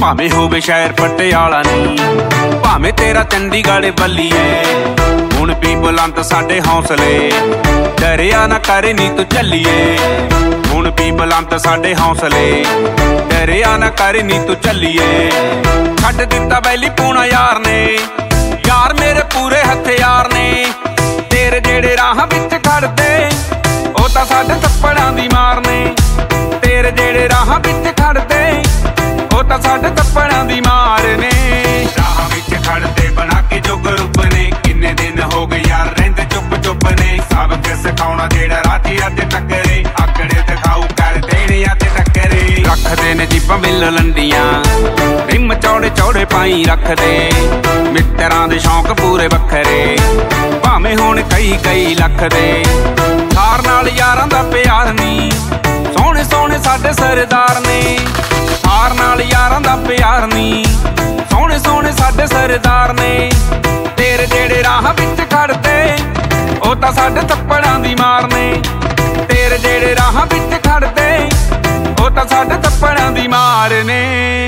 ਭਾਵੇਂ ਹੋਵੇ ਸ਼ਹਿਰ ਪਟਿਆਲਾ ਨੀ, ਭਾਵੇਂ ਤੇਰਾ ਚੰਡੀਗੜ੍ਹ ਬੱਲੀਏ। ਹੁਣ ਵੀ ਬੁਲੰਦ ਸਾਡੇ ਹੌਸਲੇ, ਡਰਿਆ ਨਾ ਕਰ ਨੀ ਤੂੰ ਚੱਲੀਏ। ਹੁਣ ਵੀ ਬੁਲੰਦ ਸਾਡੇ ਹੌਸਲੇ, ਡਰਿਆ ਨਾ ਕਰ ਨੀ ਤੂੰ ਚੱਲੀਏ। ਛੱਡ ਦਿੱਤਾ ਵੈਲੀ ਪੂਣਾ ਯਾਰ ਨੇ, ਯਾਰ ਮੇਰੇ ਪੂਰੇ ਹਥਿਆਰ ਨੇ। ਤੇਰੇ ਜਿਹੜੇ ਰਾਹਾਂ ਵਿੱਚ ਖੜਦੇ ਉਹ ਤਾਂ ਸਾਡੇ ਥੱਪੜਾਂ ਦੀ ਮਾਰ ਨੇ। ਤੇਰੇ ਜਿਹੜੇ ਰਾਹਾਂ ਵਿੱਚ ਖੜਦੇ ਉਹ ਤਾਂ ਸਾਡੇ ਥੱਪੜਾਂ ਦੀ ਮਾਰ ਨੇ। ਰਾਹਾਂ ਵਿੱਚ ਖੜਦੇ ਬਣਾ ਕੇ ਜੋ ਗਰੁੱਪ ਨੇ, ਕਿੰਨੇ ਦਿਨ ਹੋ ਗਏ ਯਾਰ ਰਹਿੰਦੇ ਚੁੱਪ ਚੁੱਪ ਨੇ। ਸਭ ਕੇ ਸਿਖਾਉਣਾ ਜਿਹੜਾ ਰਾਜੀ ਅੱਜ ਟੱਕਰੇ, ਆਕੜੇ ਦਿਖਾਊ ਕਰ ਦੇਣੇ ਅੱਜ ਟੱਕਰੇ। ਰੱਖਦੇ ਨੇ ਜੀਬਾਂ ਬਿੱਲ ਲੰਡੀਆਂ, ਰਿਮ ਚੌੜੇ ਚੌੜੇ ਪਾਈ ਰੱਖਦੇ। ਮਿੱਤਰਾਂ ਦੇ ਸ਼ੌਂਕ ਪੂਰੇ ਵੱਖਰੇ, ਭਾਵੇਂ ਹੁਣ ਕਈ ਲੱਖ ਦੇ। ਹਾਰ ਨਾਲ ਯਾਰਾਂ ਦਾ ਪਿਆਰ ਨੀ, ਸੋਹਣੇ ਸੋਹਣੇ ਸਾਡੇ ਸਰਦਾਰ ਨੇ। ਹਾਰ ਨਾਲ ਯਾਰਾਂ ਦਾ ਪਿਆਰ ਨੀ, ਸੋਹਣੇ ਸੋਹਣੇ ਸਾਡੇ ਸਰਦਾਰ ਨੇ। ਤੇਰੇ ਜਿਹੜੇ ਰਾਹਾਂ ਵਿੱਚ ਖੜਦੇ ਉਹ ਤਾਂ ਸਾਡੇ ਥੱਪੜਾਂ ਦੀ ਮਾਰ ਨੇ। ਤੇਰੇ ਜਿਹੜੇ ਰਾਹਾਂ ਵਿੱਚ ਖੜਦੇ ਉਹ ਤਾਂ ਸਾਡੇ ਥੱਪੜਾਂ ਦੀ ਮਾਰ ਨੇ।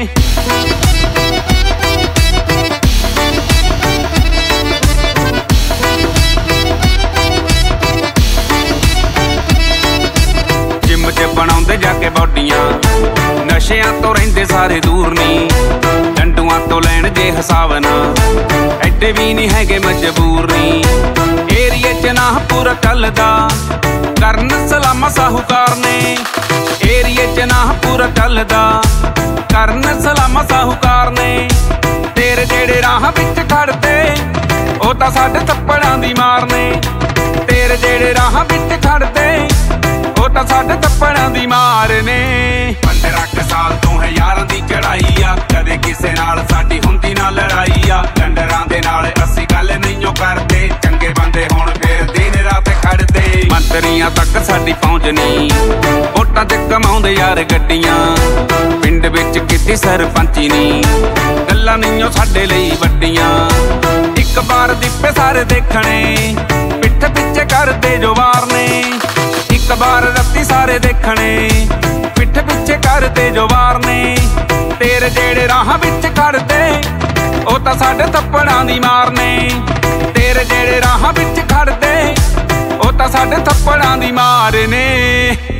ਜਿੰਮ 'ਚ ਬਣਾਉਂਦੇ ਜਾ ਕੇ ਬੋਡੀਆਂ, ਨਸ਼ਿਆਂ ਤੋਂ ਰਹਿੰਦੇ ਸਾਰੇ ਦੂਰ ਨੀ। ਡੰਡੂਆਂ ਤੋਂ ਲੈਣ ਜੇ ਹਿਸਾਬ ਨਾ, ਐਡੇ ਵੀ ਨਹੀਂ ਹੈਗੇ ਮਜਬੂਰ ਨੀ। ਏਰੀਏ 'ਚ ਨਾ ਪੂਰਾ ਚੱਲਦਾ, ਕਰਨ ਸਲਾਮਾਂ ਸਾਹੂਕਾਰ ਨੇ। ਏਰੀਏ 'ਚ ਨਾ ਪੂਰਾ ਚੱਲਦਾ, ਕਰਨ ਸਲਾਮਾਂ ਸਾਹੂਕਾਰ ਨੇ। ਤੇਰੇ ਜਿਹੜੇ ਰਾਹਾਂ ਵਿੱਚ ਖੜਦੇ ਉਹ ਤਾਂ ਸਾਡੇ ਥੱਪੜਾਂ ਦੀ ਮਾਰ ਨੇ। ਤੇਰੇ ਜਿਹੜੇ ਰਾਹਾਂ ਵਿੱਚ ਖੜਦੇ ਉਹ ਤਾਂ ਸਾਡੇ ਥੱਪੜਾਂ ਦੀ ਮਾਰ ਨੇ। 15 ਕੁ ਸਾਲ ਤੋਂ ਹੈ ਯਾਰਾਂ ਦੀ ਚੜਾਈ ਆ, ਕਦੇ ਕਿਸੇ ਨਾਲ ਸਾਡੀ ਹੁੰਦੀ ਨਾ ਲੜਾਈ ਆ। ਡੰਡਰਾਂ ਦੇ ਨਾਲ ਅਸੀਂ ਗੱਲ ਨਹੀਂ ਓ ਕਰਦੇ, ਚੰਗੇ ਬੰਦੇ ਹੁਣ ਫੇਰ ਦਿਨ ਰਾਤ ਖੜਦੇ। ਮੰਤਰੀਆਂ ਤੱਕ ਸਾਡੀ ਪਹੁੰਚ ਨਹੀਂ, ਵੋਟਾਂ ਤੇ ਕਮਾਉਂਦੇ ਯਾਰ ਗੱਡੀਆਂ। ਪਿੰਡ ਵਿੱਚ ਕੀਤੀ ਸਰਪੰਚੀ ਨੀ, ਗੱਲਾਂ ਨਹੀਂ ਓ ਸਾਡੇ ਲਈ ਵੱਡੀਆਂ। ਇੱਕ ਵਾਰ ਦੀਪੇ ਸਾਰੇ ਦੇਖਣੇ, ਪਿੱਠ ਪਿੱਛੇ ਕਰਦੇ ਜੋ ਵਾਰ ਨੇ। ਇੱਕ ਵਾਰ ਰੱਤੀ ਸਾਰੇ ਦੇਖਣੇ, ਪਿੱਠ ਪਿੱਛੇ ਕਰਦੇ ਜੋ ਵਾਰ ਨੇ। ਤੇਰੇ ਜਿਹੜੇ ਰਾਹਾਂ ਵਿੱਚ ਖੜਦੇ ਉਹ ਤਾਂ ਸਾਡੇ ਥੱਪੜਾਂ ਦੀ ਮਾਰ ਨੇ। ਤੇਰੇ ਜਿਹੜੇ ਰਾਹਾਂ ਵਿੱਚ ਖੜਦੇ ਉਹ ਤਾਂ ਸਾਡੇ ਥੱਪੜਾਂ ਦੀ ਮਾਰ ਨੇ।